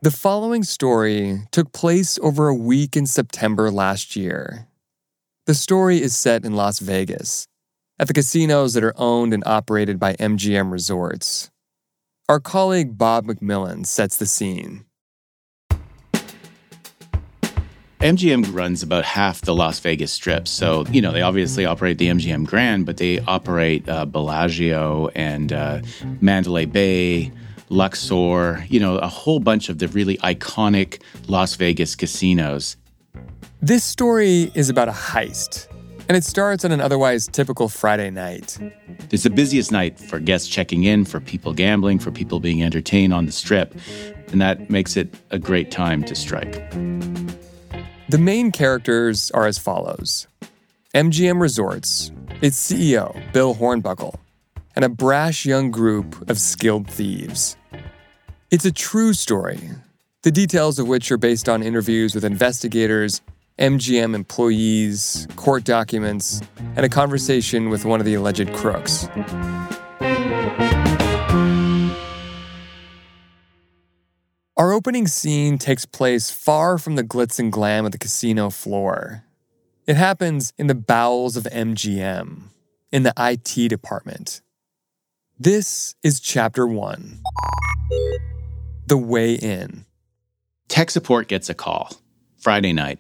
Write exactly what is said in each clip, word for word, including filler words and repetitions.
The following story took place over a week in September last year. The story is set in Las Vegas, at the casinos that are owned and operated by M G M Resorts. Our colleague Bob McMillan sets the scene. M G M runs about half the Las Vegas Strip. So, you know, they obviously operate the M G M Grand, but they operate uh, Bellagio and uh, Mandalay Bay, Luxor, you know, a whole bunch of the really iconic Las Vegas casinos. This story is about a heist, and it starts on an otherwise typical Friday night. It's the busiest night for guests checking in, for people gambling, for people being entertained on the Strip, and that makes it a great time to strike. The main characters are as follows. M G M Resorts, its C E O, Bill Hornbuckle, and a brash young group of skilled thieves. It's a true story, the details of which are based on interviews with investigators, M G M employees, court documents, and a conversation with one of the alleged crooks. Our opening scene takes place far from the glitz and glam of the casino floor. It happens in the bowels of M G M, in the I T department. This is Chapter one, The Way In. Tech support gets a call, Friday night.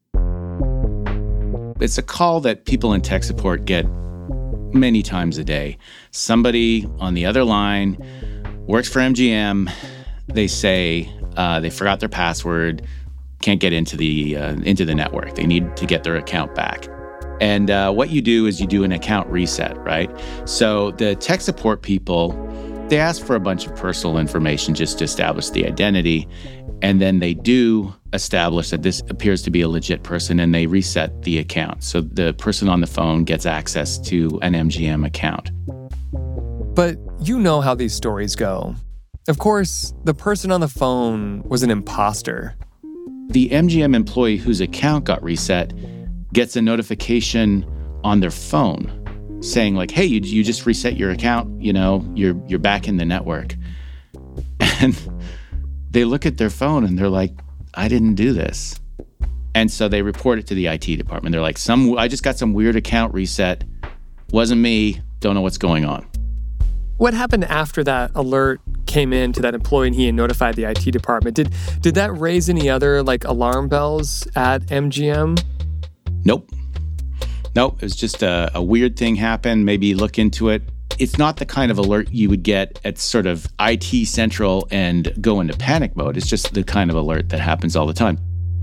It's a call that people in tech support get many times a day. Somebody on the other line works for M G M. They say uh, they forgot their password, can't get into the uh, into the network. They need to get their account back. And uh, what you do is you do an account reset, right? So the tech support people, they ask for a bunch of personal information just to establish the identity. And then they do establish that this appears to be a legit person, and they reset the account. So the person on the phone gets access to an M G M account. But you know how these stories go. Of course, the person on the phone was an imposter. The M G M employee whose account got reset gets a notification on their phone saying like, hey, you, you just reset your account, you know, you're you're back in the network. And they look at their phone and they're like, I didn't do this. And so they report it to the I T department. They're like, some I just got some weird account reset. Wasn't me. Don't know what's going on. What happened after that alert came in to that employee and he had notified the I T department? Did did that raise any other like alarm bells at M G M? Nope. Nope. It was just a, a weird thing happened. Maybe look into it. It's not the kind of alert you would get at sort of I T Central and go into panic mode. It's just the kind of alert that happens all the time.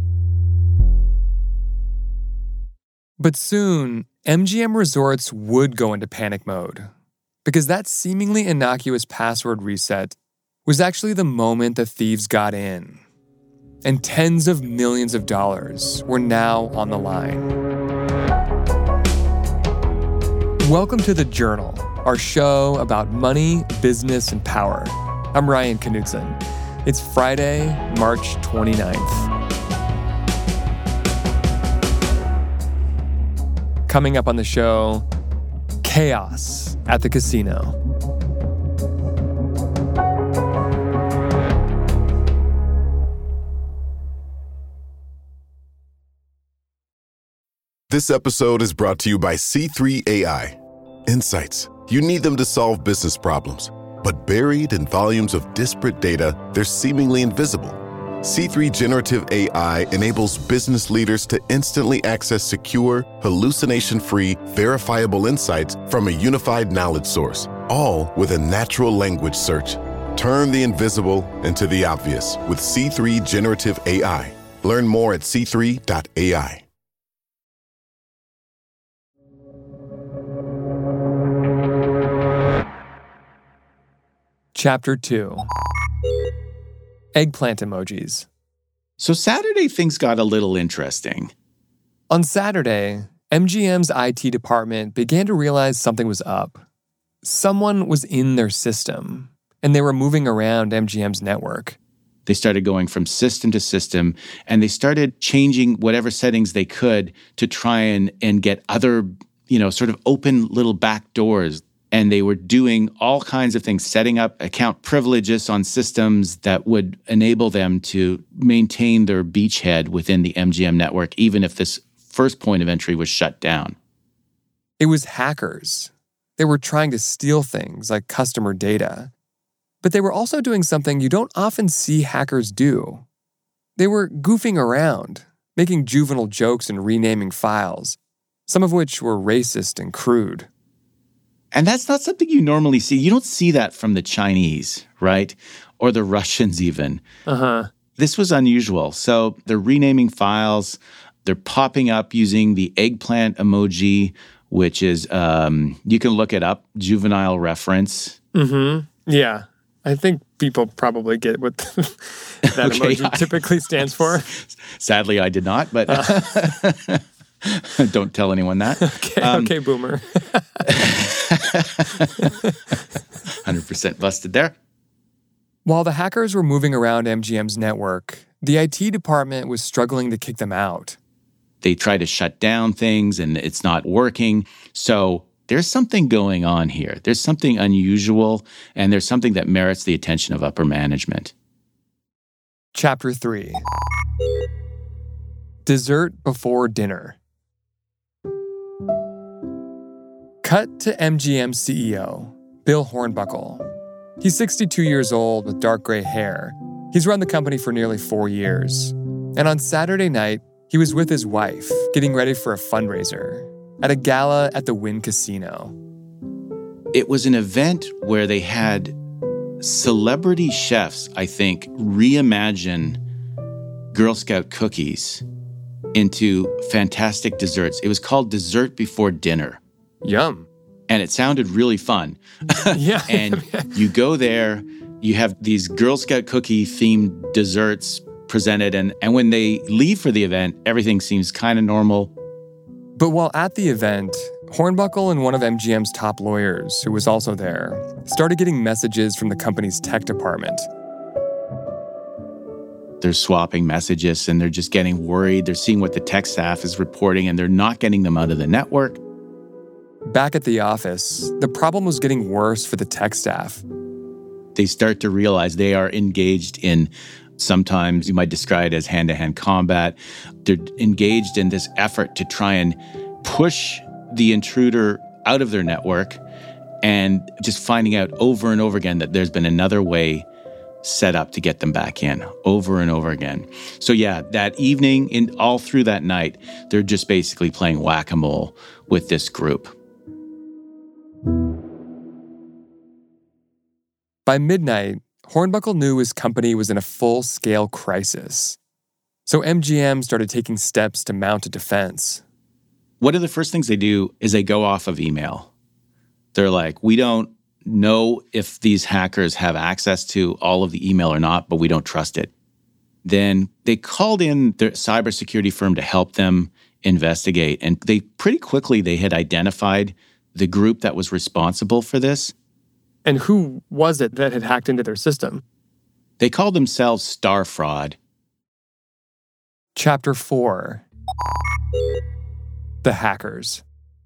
But soon, M G M Resorts would go into panic mode, because that seemingly innocuous password reset was actually the moment the thieves got in. And tens of millions of dollars were now on the line. Welcome to The Journal, our show about money, business, and power. I'm Ryan Knutson. It's Friday, March twenty-ninth. Coming up on the show, chaos at the casino. This episode is brought to you by C three A I. Insights. You need them to solve business problems, but buried in volumes of disparate data, they're seemingly invisible. C three Generative A I enables business leaders to instantly access secure, hallucination-free, verifiable insights from a unified knowledge source, all with a natural language search. Turn the invisible into the obvious with C three Generative A I. Learn more at c three dot a i. Chapter two. Eggplant emojis. So Saturday, things got a little interesting. On Saturday, M G M's I T department began to realize something was up. Someone was in their system, and they were moving around M G M's network. They started going from system to system, and they started changing whatever settings they could to try and, and get other, you know, sort of open little back doors. And they were doing all kinds of things, setting up account privileges on systems that would enable them to maintain their beachhead within the M G M network, even if this first point of entry was shut down. It was hackers. They were trying to steal things like customer data. But they were also doing something you don't often see hackers do. They were goofing around, making juvenile jokes and renaming files, some of which were racist and crude. And that's not something you normally see. You don't see that from the Chinese, right? Or the Russians even. Uh-huh. This was unusual. So they're renaming files. They're popping up using the eggplant emoji, which is, um, you can look it up, juvenile reference. Mm-hmm. Yeah. I think people probably get what that okay, emoji I, typically stands for. Sadly, I did not, but uh. Don't tell anyone that. Okay, um, okay, boomer. one hundred percent busted there. While the hackers were moving around M G M's network, the I T department was struggling to kick them out. They try to shut down things and it's not working. So there's something going on here. There's something unusual, and there's something that merits the attention of upper management. Chapter three. Dessert before dinner. Cut to M G M C E O, Bill Hornbuckle. He's sixty-two years old with dark gray hair. He's run the company for nearly four years. And on Saturday night, he was with his wife, getting ready for a fundraiser at a gala at the Wynn Casino. It was an event where they had celebrity chefs, I think, reimagine Girl Scout cookies into fantastic desserts. It was called Dessert Before Dinner. Yum. And it sounded really fun. Yeah. And you go there, you have these Girl Scout cookie-themed desserts presented, and, and when they leave for the event, everything seems kind of normal. But while at the event, Hornbuckle and one of M G M's top lawyers, who was also there, started getting messages from the company's tech department. They're swapping messages, and they're just getting worried. They're seeing what the tech staff is reporting, and they're not getting them out of the network. Back at the office, the problem was getting worse for the tech staff. They start to realize they are engaged in, sometimes you might describe it as hand-to-hand combat. They're engaged in this effort to try and push the intruder out of their network, and just finding out over and over again that there's been another way set up to get them back in, over and over again. So yeah, that evening, and all through that night, they're just basically playing whack-a-mole with this group. By midnight, Hornbuckle knew his company was in a full-scale crisis. So M G M started taking steps to mount a defense. One of the first things they do is they go off of email. They're like, we don't know if these hackers have access to all of the email or not, but we don't trust it. Then they called in their cybersecurity firm to help them investigate. And they pretty quickly, they had identified the group that was responsible for this. And who was it that had hacked into their system? They called themselves Star Fraud. Chapter four. The Hackers.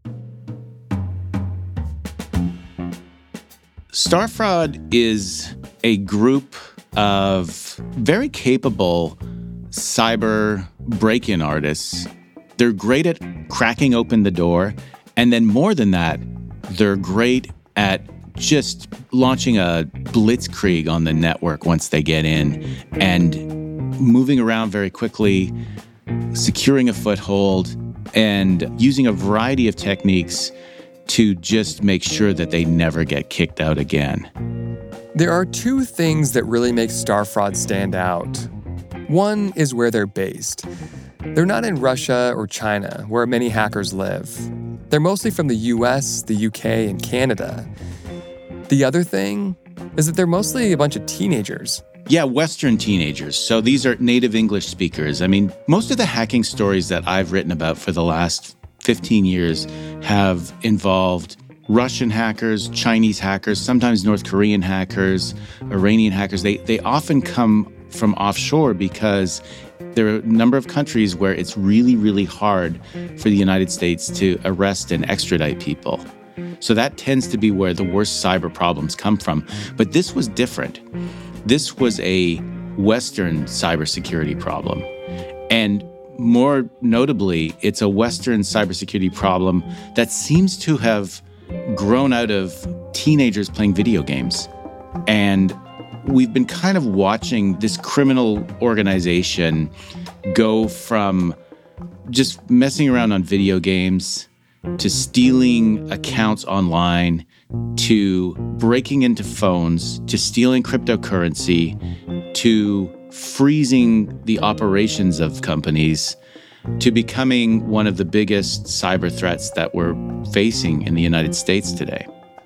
Star Fraud is a group of very capable cyber break-in artists. They're great at cracking open the door. And then more than that, they're great at just launching a blitzkrieg on the network once they get in, and moving around very quickly, securing a foothold, and using a variety of techniques to just make sure that they never get kicked out again. There are two things that really make Star Fraud stand out. One is where they're based. They're not in Russia or China, where many hackers live. They're mostly from the U S, the U K, and Canada. The other thing is that they're mostly a bunch of teenagers. Yeah, Western teenagers. So these are native English speakers. I mean, most of the hacking stories that I've written about for the last fifteen years have involved Russian hackers, Chinese hackers, sometimes North Korean hackers, Iranian hackers. They, they often come from offshore because there are a number of countries where it's really, really hard for the United States to arrest and extradite people. So that tends to be where the worst cyber problems come from. But this was different. This was a Western cybersecurity problem. And more notably, it's a Western cybersecurity problem that seems to have grown out of teenagers playing video games. And we've been kind of watching this criminal organization go from just messing around on video games to stealing accounts online to breaking into phones to stealing cryptocurrency to freezing the operations of companies to becoming one of the biggest cyber threats that we're facing in the United States today.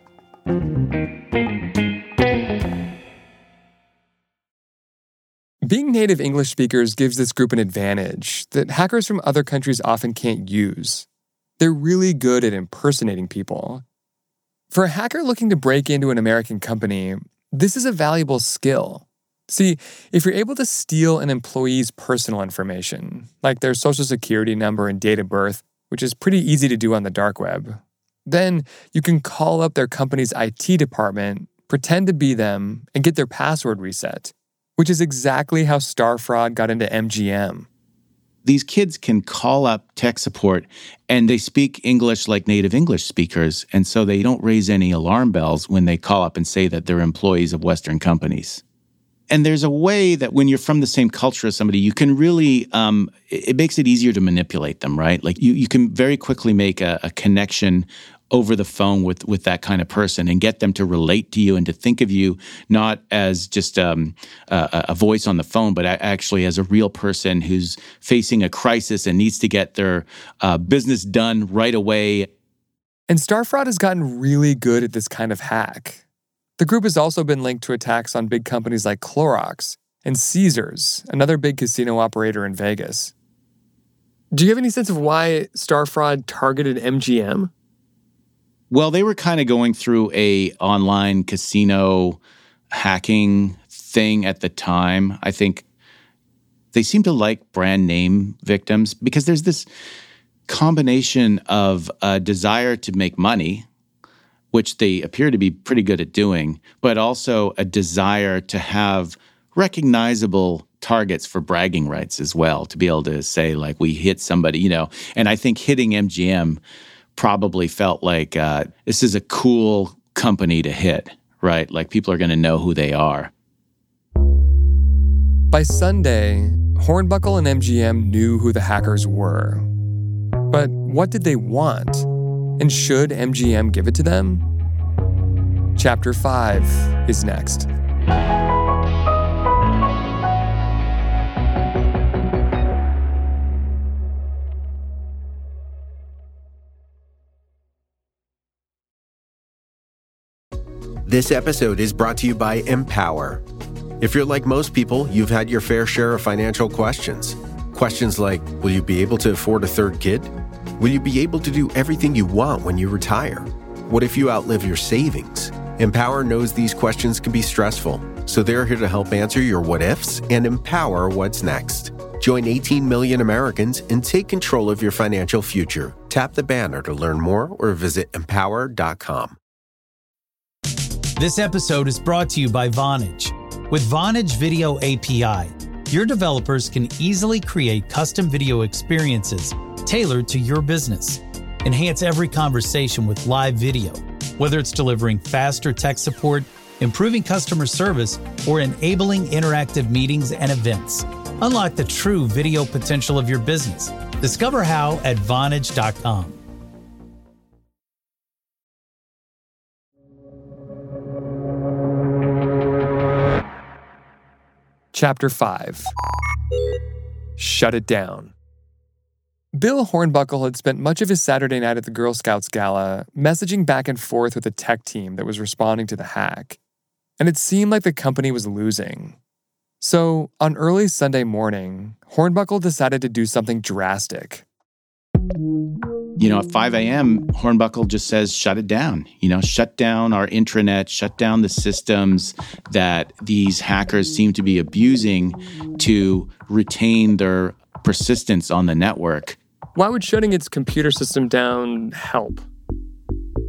Being native English speakers gives this group an advantage that hackers from other countries often can't use. They're really good at impersonating people. For a hacker looking to break into an American company, this is a valuable skill. See, if you're able to steal an employee's personal information, like their social security number and date of birth, which is pretty easy to do on the dark web, then you can call up their company's I T department, pretend to be them, and get their password reset, which is exactly how Starfraud got into M G M. These kids can call up tech support and they speak English like native English speakers, and so they don't raise any alarm bells when they call up and say that they're employees of Western companies. And there's a way that when you're from the same culture as somebody, you can really, um, it, it makes it easier to manipulate them, right? Like you, you can very quickly make a, a connection over the phone with, with that kind of person and get them to relate to you and to think of you not as just um, a, a voice on the phone, but actually as a real person who's facing a crisis and needs to get their uh, business done right away. And Starfraud has gotten really good at this kind of hack. The group has also been linked to attacks on big companies like Clorox and Caesars, another big casino operator in Vegas. Do you have any sense of why Starfraud targeted M G M? Well, they were kind of going through a online casino hacking thing at the time. I think they seem to like brand name victims because there's this combination of a desire to make money, which they appear to be pretty good at doing, but also a desire to have recognizable targets for bragging rights as well, to be able to say, like, we hit somebody, you know. And I think hitting M G M probably felt like uh, this is a cool company to hit, right? Like, people are going to know who they are. By Sunday, Hornbuckle and M G M knew who the hackers were. But what did they want? And should M G M give it to them? Chapter five is next. This episode is brought to you by Empower. If you're like most people, you've had your fair share of financial questions. Questions like, will you be able to afford a third kid? Will you be able to do everything you want when you retire? What if you outlive your savings? Empower knows these questions can be stressful, so they're here to help answer your what-ifs and empower what's next. Join eighteen million Americans and take control of your financial future. Tap the banner to learn more or visit empower dot com. This episode is brought to you by Vonage. With Vonage Video A P I, your developers can easily create custom video experiences tailored to your business. Enhance every conversation with live video, whether it's delivering faster tech support, improving customer service, or enabling interactive meetings and events. Unlock the true video potential of your business. Discover how at vonage dot com. Chapter five. Shut it down. Bill Hornbuckle had spent much of his Saturday night at the Girl Scouts Gala messaging back and forth with the tech team that was responding to the hack, and it seemed like the company was losing. So, on early Sunday morning, Hornbuckle decided to do something drastic. You know, at five a.m., Hornbuckle just says, shut it down. You know, shut down our intranet, shut down the systems that these hackers seem to be abusing to retain their persistence on the network. Why would shutting its computer system down help?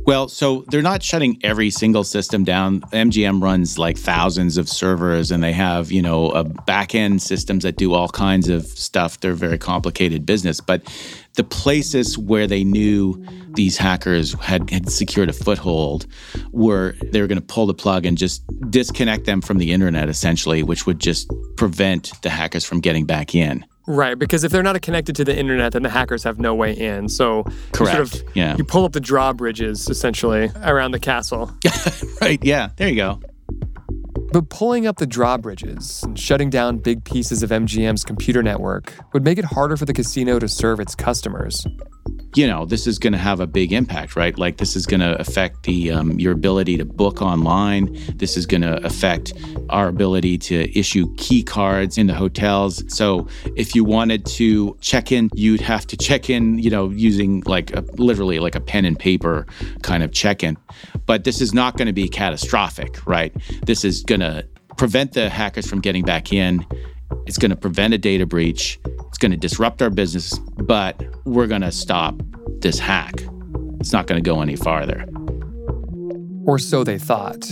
Well, so they're not shutting every single system down. M G M runs like thousands of servers, and they have, you know, a back-end systems that do all kinds of stuff. They're a very complicated business. But the places where they knew these hackers had, had secured a foothold were they were going to pull the plug and just disconnect them from the internet, essentially, which would just prevent the hackers from getting back in. Right, because if they're not connected to the internet, then the hackers have no way in. So Correct. You, sort of, yeah. you pull up the drawbridges, essentially, around the castle. Right, yeah, there you go. But pulling up the drawbridges and shutting down big pieces of M G M's computer network would make it harder for the casino to serve its customers. You know, this is going to have a big impact, right? Like this is going to affect the um, your ability to book online. This is going to affect our ability to issue key cards in the hotels. So if you wanted to check in, you'd have to check in, you know, using like a, literally like a pen and paper kind of check-in. But this is not going to be catastrophic, right? This is going to prevent the hackers from getting back in. It's going to prevent a data breach. It's going to disrupt our business, but we're going to stop this hack. It's not going to go any farther. Or so they thought.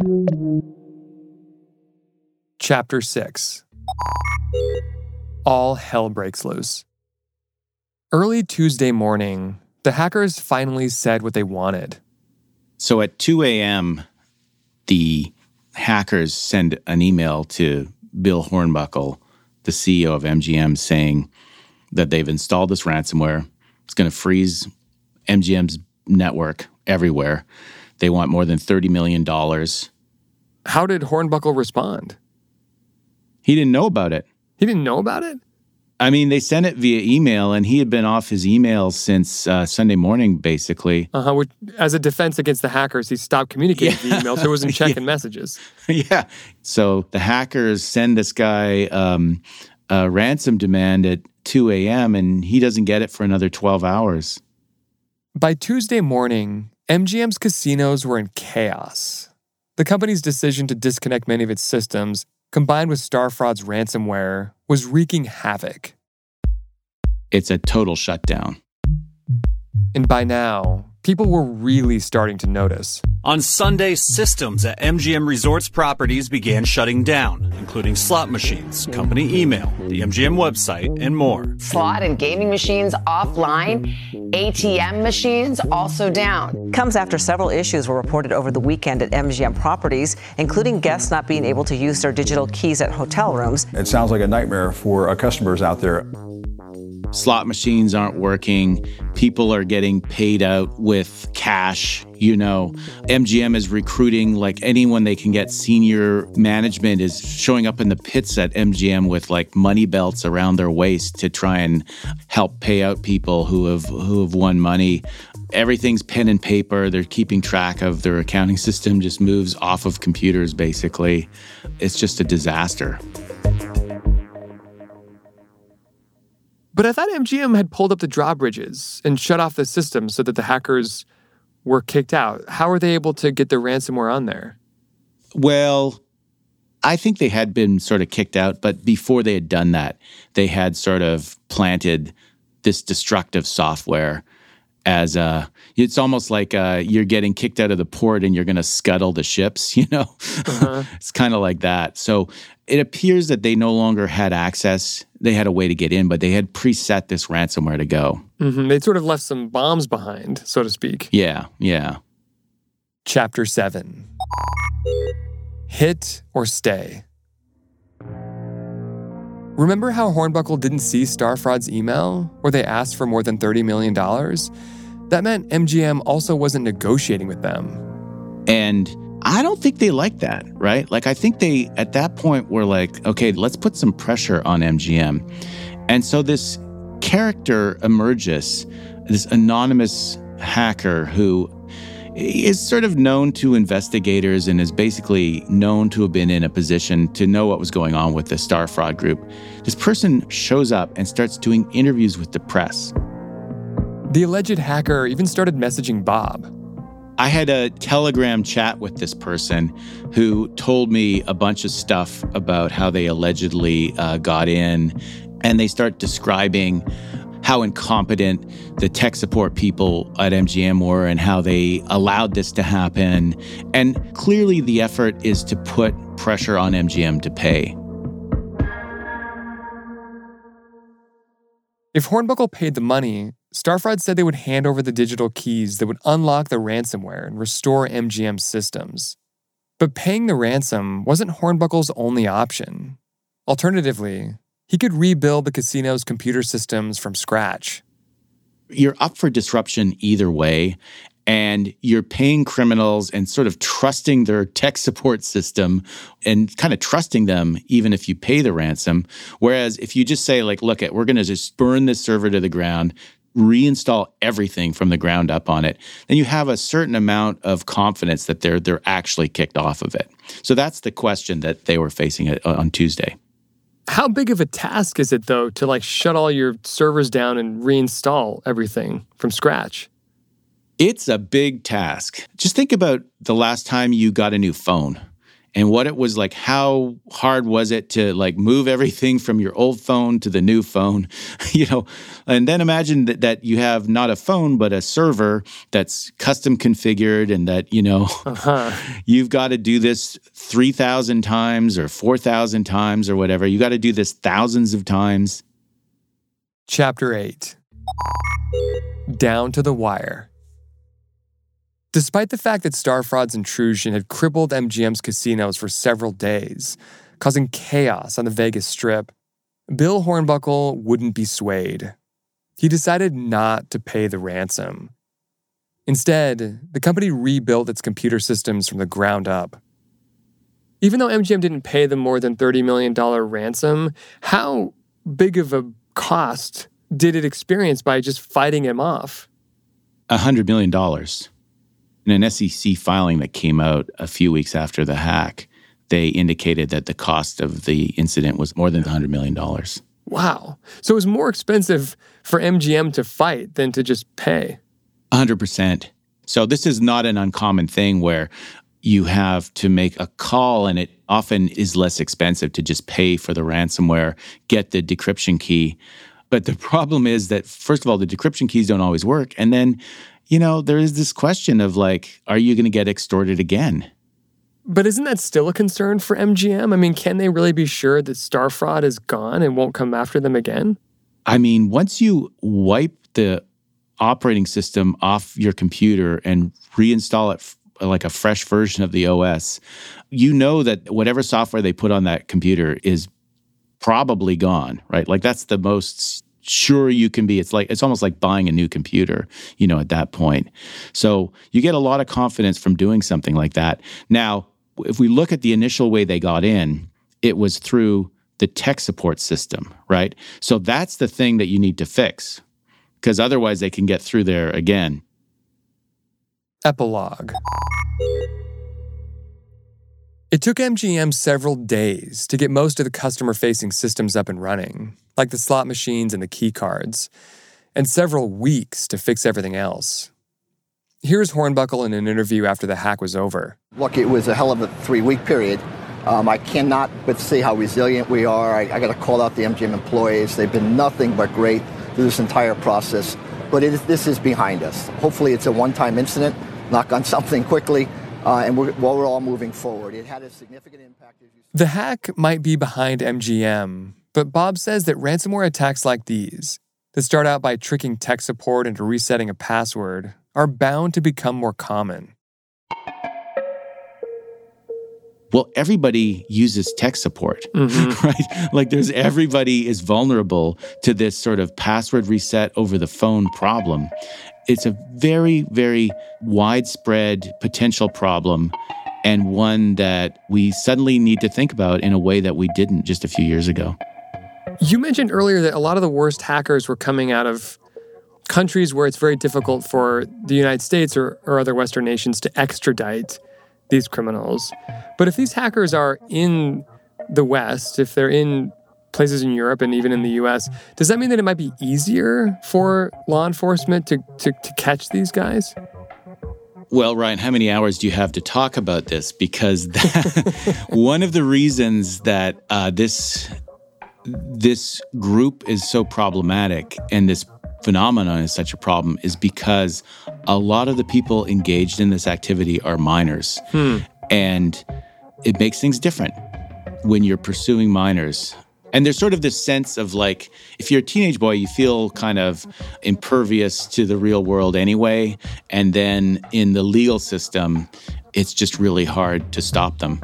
Chapter six. All hell breaks loose. Early Tuesday morning, the hackers finally said what they wanted. So at two a.m., the hackers send an email to Bill Hornbuckle, the C E O of M G M, saying that they've installed this ransomware. It's going to freeze M G M's network everywhere. They want more than thirty million dollars. How did Hornbuckle respond? He didn't know about it. He didn't know about it? I mean, they sent it via email, and he had been off his emails since uh, Sunday morning, basically. Uh-huh. Which, as a defense against the hackers, he stopped communicating Yeah. via email, so he wasn't checking Yeah. messages. Yeah. So the hackers send this guy um, a ransom demand at two a.m., and he doesn't get it for another twelve hours. By Tuesday morning, M G M's casinos were in chaos. The company's decision to disconnect many of its systems, combined with Starfraud's ransomware, was wreaking havoc. It's a total shutdown. And by now, people were really starting to notice. On Sunday, systems at M G M Resorts properties began shutting down, including slot machines, company email, the M G M website, and more. Slot and gaming machines offline, A T M machines also down. Comes after several issues were reported over the weekend at M G M properties, including guests not being able to use their digital keys at hotel rooms. It sounds like a nightmare for uh, customers out there. Slot machines aren't working. People are getting paid out with cash. You know, M G M is recruiting like anyone they can get. Senior management is showing up in the pits at M G M with like money belts around their waist to try and help pay out people who have who have won money. Everything's pen and paper. They're keeping track of their accounting system, just moves off of computers, basically. It's just a disaster. But I thought M G M had pulled up the drawbridges and shut off the system so that the hackers were kicked out. How were they able to get the ransomware on there? Well, I think they had been sort of kicked out, but before they had done that, they had sort of planted this destructive software as a, it's almost like uh, you're getting kicked out of the port and you're going to scuttle the ships, you know? Uh-huh. It's kind of like that. So it appears that they no longer had access. They had a way to get in, but they had preset this ransomware to go. Mm-hmm. They'd sort of left some bombs behind, so to speak. Yeah, yeah. Chapter seven. Hit or stay. Remember how Hornbuckle didn't see Starfraud's email where they asked for more than thirty million dollars? That meant M G M also wasn't negotiating with them. And I don't think they liked that, right? Like, I think they, at that point, were like, okay, let's put some pressure on M G M. And so this character emerges, this anonymous hacker who is sort of known to investigators and is basically known to have been in a position to know what was going on with the Starfraud group. This person shows up and starts doing interviews with the press. The alleged hacker even started messaging Bob. I had a Telegram chat with this person who told me a bunch of stuff about how they allegedly uh, got in, and they start describing how incompetent the tech support people at M G M were and how they allowed this to happen. And clearly the effort is to put pressure on M G M to pay. If Hornbuckle paid the money, Starfraud said they would hand over the digital keys that would unlock the ransomware and restore M G M's systems. But paying the ransom wasn't Hornbuckle's only option. Alternatively, he could rebuild the casino's computer systems from scratch. You're up for disruption either way, and you're paying criminals and sort of trusting their tech support system and kind of trusting them even if you pay the ransom. Whereas if you just say, like, look, we're going to just burn this server to the ground, reinstall everything from the ground up on it, then you have a certain amount of confidence that they're they're actually kicked off of it. So that's the question that they were facing on Tuesday. How big of a task is it, though, to like shut all your servers down and reinstall everything from scratch? It's a big task. Just think about the last time you got a new phone and what it was like. How hard was it to like move everything from your old phone to the new phone, you know? And then imagine that, that you have not a phone, but a server that's custom configured and that, you know, uh-huh. you've got to do this three thousand times or four thousand times or whatever. You got to do this thousands of times. Chapter eight. Down to the wire. Despite the fact that Starfraud's intrusion had crippled M G M's casinos for several days, causing chaos on the Vegas Strip, Bill Hornbuckle wouldn't be swayed. He decided not to pay the ransom. Instead, the company rebuilt its computer systems from the ground up. Even though M G M didn't pay the more than thirty million dollars ransom, how big of a cost did it experience by just fighting him off? one hundred million dollars. In an S E C filing that came out a few weeks after the hack, they indicated that the cost of the incident was more than one hundred million dollars. Wow. So it was more expensive for M G M to fight than to just pay. one hundred percent. So this is not an uncommon thing where you have to make a call, and it often is less expensive to just pay for the ransomware, get the decryption key. But the problem is that, first of all, the decryption keys don't always work. And then, you know, there is this question of like, are you going to get extorted again? But isn't that still a concern for M G M? I mean, can they really be sure that Starfraud is gone and won't come after them again? I mean, once you wipe the operating system off your computer and reinstall it f- like a fresh version of the O S, you know that whatever software they put on that computer is probably gone, right? Like that's the most sure you can be. It's like it's almost like buying a new computer, you know, at that point. So you get a lot of confidence from doing something like that. Now, if we look at the initial way they got in, it was through the tech support system, right? So that's the thing that you need to fix, because otherwise they can get through there again. Epilogue. It took M G M several days to get most of the customer-facing systems up and running, like the slot machines and the key cards, and several weeks to fix everything else. Here's Hornbuckle in an interview after the hack was over. Look, it was a hell of a three-week period. Um, I cannot but see how resilient we are. I, I got to call out the M G M employees. They've been nothing but great through this entire process. But it is, this is behind us. Hopefully it's a one-time incident, knock on something quickly. Uh, and we're, while we're all moving forward, it had a significant impact. As you the hack might be behind M G M, but Bob says that ransomware attacks like these, that start out by tricking tech support into resetting a password, are bound to become more common. Well, everybody uses tech support, mm-hmm. right? Like there's everybody is vulnerable to this sort of password reset over the phone problem. It's a very, very widespread potential problem, and one that we suddenly need to think about in a way that we didn't just a few years ago. You mentioned earlier that a lot of the worst hackers were coming out of countries where it's very difficult for the United States or, or other Western nations to extradite these criminals. But if these hackers are in the West, if they're in places in Europe and even in the U S, does that mean that it might be easier for law enforcement to, to, to catch these guys? Well, Ryan, how many hours do you have to talk about this? Because that, one of the reasons that uh, this this group is so problematic and this phenomenon is such a problem is because a lot of the people engaged in this activity are minors. Hmm. And it makes things different when you're pursuing minors. And there's sort of this sense of like, if you're a teenage boy, you feel kind of impervious to the real world anyway. And then in the legal system, it's just really hard to stop them.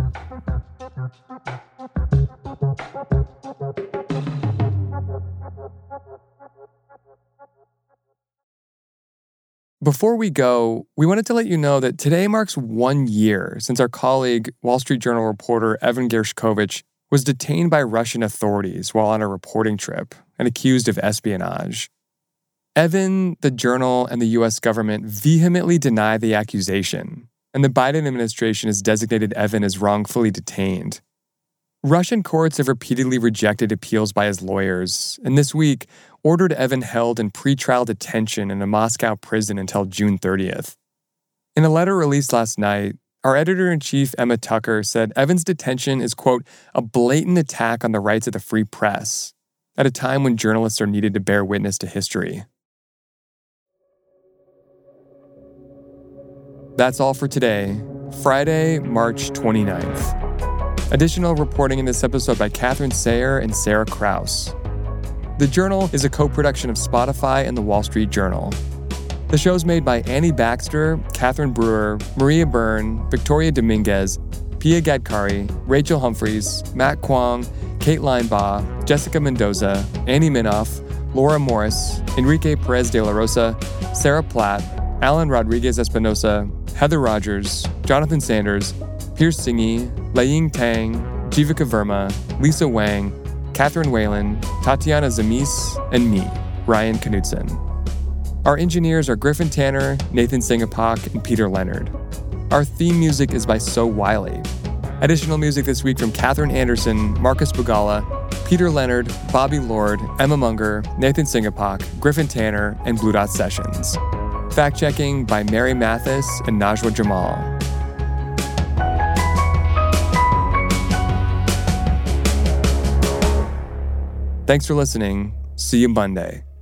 Before we go, we wanted to let you know that today marks one year since our colleague, Wall Street Journal reporter Evan Gershkovich, was detained by Russian authorities while on a reporting trip and accused of espionage. Evan, the Journal, and the U S government vehemently deny the accusation, and the Biden administration has designated Evan as wrongfully detained. Russian courts have repeatedly rejected appeals by his lawyers, and this week ordered Evan held in pretrial detention in a Moscow prison until June thirtieth. In a letter released last night, our editor-in-chief, Emma Tucker, said Evan's detention is, quote, a blatant attack on the rights of the free press, at a time when journalists are needed to bear witness to history. That's all for today, Friday, March twenty-ninth. Additional reporting in this episode by Catherine Sayer and Sarah Krause. The Journal is a co-production of Spotify and The Wall Street Journal. The show's made by Annie Baxter, Catherine Brewer, Maria Byrne, Victoria Dominguez, Pia Gadkari, Rachel Humphreys, Matt Kwong, Kate Linebaugh, Jessica Mendoza, Annie Minoff, Laura Morris, Enrique Perez de la Rosa, Sarah Platt, Alan Rodriguez Espinosa, Heather Rogers, Jonathan Sanders, Pierce Singy, Laying Tang, Jivika Verma, Lisa Wang, Catherine Whalen, Tatiana Zamis, and me, Ryan Knutson. Our engineers are Griffin Tanner, Nathan Singapak, and Peter Leonard. Our theme music is by So Wiley. Additional music this week from Catherine Anderson, Marcus Bugala, Peter Leonard, Bobby Lord, Emma Munger, Nathan Singapak, Griffin Tanner, and Blue Dot Sessions. Fact-checking by Mary Mathis and Najwa Jamal. Thanks for listening. See you Monday.